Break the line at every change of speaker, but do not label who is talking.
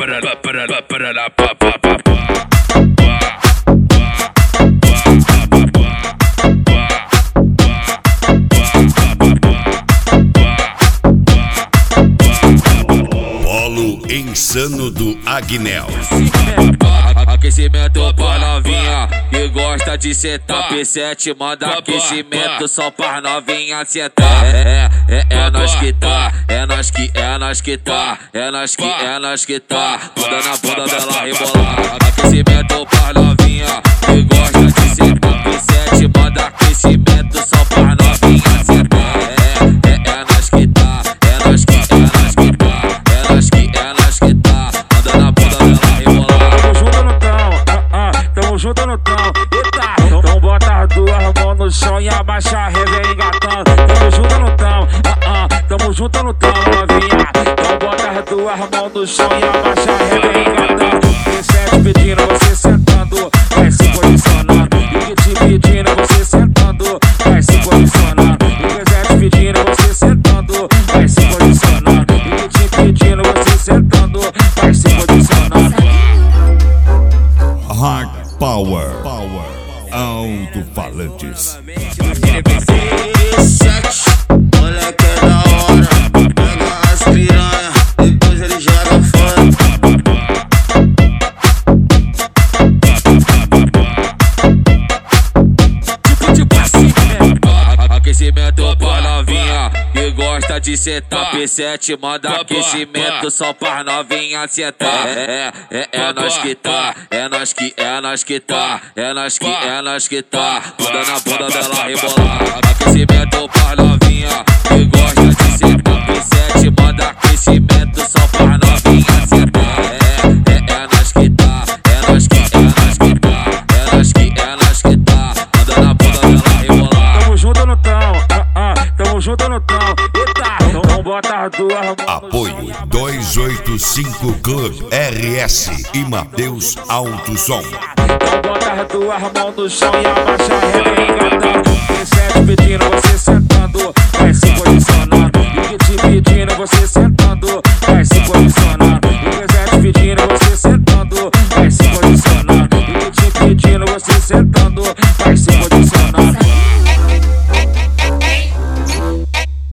Polo insano do Agnel.
Aquecimento pra novinha que gosta de sentar. P7 manda aquecimento só pra novinha sentar. É nós que tá, é nós que tá, é nós que tá. Bunda na bunda dela rebolar. Aquecimento pra novinha que gosta de sentar. P7 manda aquecimento só pra novinha sentar. É nós que tá, é nós que tá, é nós que tá. Bunda na bunda dela rebolar.
Junto no tão, eita, então bota as duas mãos no chão e abaixa a revê engatando. Tamo junto no tão, tamo junto no tão, novinha. Então bota as duas mãos no chão e abaixa a revê engatando. P7 pedindo, você sentando, vai se posicionando. E te pedindo, você sentando, vai se posicionando. E P7 pedindo, você sentando, vai se posicionando. E te pedindo, você sentando, vai se posicionando.
Hard Power, alto-falantes.
Moleque é da hora, pega as piranha, depois ele joga fora.
Tipo assim, aquecimento pra novinha que gosta de sentar. P7 manda aquecimento só pra novinha sentar. É nós que tá, é nós que tá, é nós que tá. Bunda na bunda dela rebolar. Aquecimento pra novinha que gosta de sentar. P7 manda aquecimento só pra novinha sentar. É nós que tá, é nós que tá, é nós que tá. Bunda na bunda dela rebolar.
Tamo junto no tão, tamo junto no tão, eita, então bota as duas mãos.
Apoio 285 Club RS e Mateus Alto Som.
Então bota as duas mãos no chão e abaixa a revê engatando. P7 pedindo, você sentando, vai se posicionando. E te pedindo, você sentando, vai se posicionando.